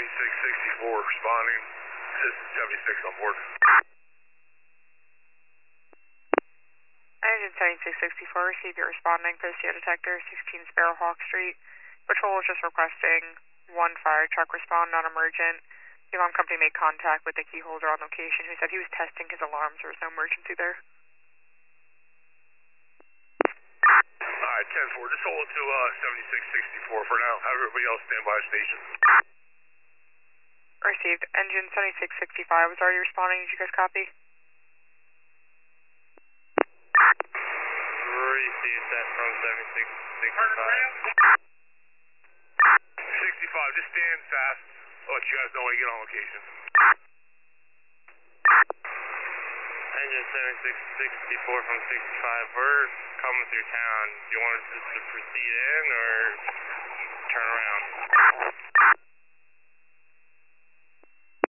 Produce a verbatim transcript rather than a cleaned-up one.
seventy-six sixty-four responding. System seventy-six on board. Engine seventy-six sixty-four, received your responding, Postio detector, sixteen Sparrowhawk Street. Patrol is just requesting one fire truck respond, non-emergent. The alarm company made contact with the key holder on location who said he was testing his alarms. There was no emergency there. Alright, ten four, just hold it to uh, seventy-six sixty-four for now. Have everybody else stand by station. Received. Engine seventy-six sixty-five was already responding. Did you guys copy? Received that from seventy-six sixty-five. sixty-five, just stand fast. I'll let you guys know when you get on location. Engine seventy-six sixty-four from sixty-five, we're coming through town. Do you want us just to proceed in or turn around?